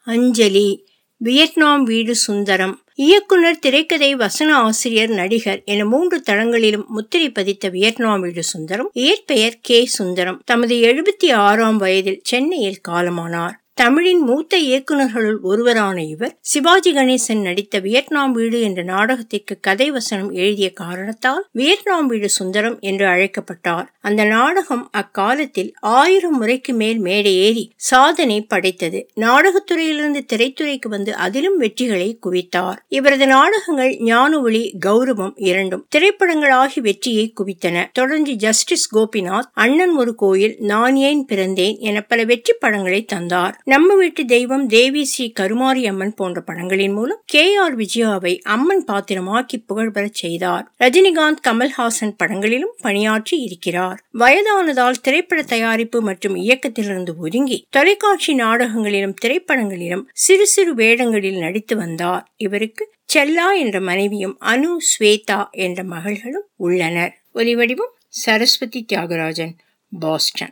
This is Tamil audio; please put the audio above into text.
அஞ்சலி, வியட்நாம் வீடு சுந்தரம். இயக்குனர், திரைக்கதை, வசன ஆசிரியர், நடிகர் என 3 தளங்களிலும் முத்திரை பதித்த வியட்நாம் வீடு சுந்தரம் இயற்பெயர் கே. சுந்தரம் தமது 76ஆம் வயதில் சென்னையில் காலமானார். தமிழின் மூத்த இயக்குநர்களுள் ஒருவரான இவர் சிவாஜி கணேசன் நடித்த வியட்நாம் வீடு என்ற நாடகத்திற்கு கதை வசனம் எழுதிய காரணத்தால் வியட்நாம் வீடு சுந்தரம் என்று அழைக்கப்பட்டார். அந்த நாடகம் அக்காலத்தில் 1000 முறைக்கு மேல் மேடை ஏறி சாதனை படைத்தது. நாடகத்துறையிலிருந்து திரைத்துறைக்கு வந்து அதிலும் வெற்றிகளை குவித்தார். இவரது நாடகங்கள் ஞான ஒளி, கௌரவம் இரண்டும் திரைப்படங்களாகி வெற்றியை குவித்தன. தொடர்ந்து ஜஸ்டிஸ் கோபிநாத், அண்ணன் ஒரு கோயில், நான் ஏன் பிறந்தேன் என பல வெற்றி படங்களை தந்தார். நம்ம வீட்டு தெய்வம், தேவி ஸ்ரீ கருமாரி அம்மன் போன்ற படங்களின் மூலம் KR விஜயாவை அம்மன் பாத்திரமாக்கி புகழ்பெறச் செய்தார். ரஜினிகாந்த், கமல்ஹாசன் படங்களிலும் பணியாற்றி இருக்கிறார். வயதானதால் திரைப்பட தயாரிப்பு மற்றும் இயக்கத்திலிருந்து ஒதுங்கி தொலைக்காட்சி நாடகங்களிலும் திரைப்படங்களிலும் சிறு சிறு வேடங்களில் நடித்து வந்தார். இவருக்கு செல்லா என்ற மனைவியும் அனு, ஸ்வேதா என்ற மகள்களும் உள்ளனர். ஒலிவடிவம் சரஸ்வதி தியாகராஜன், பாஸ்டன்.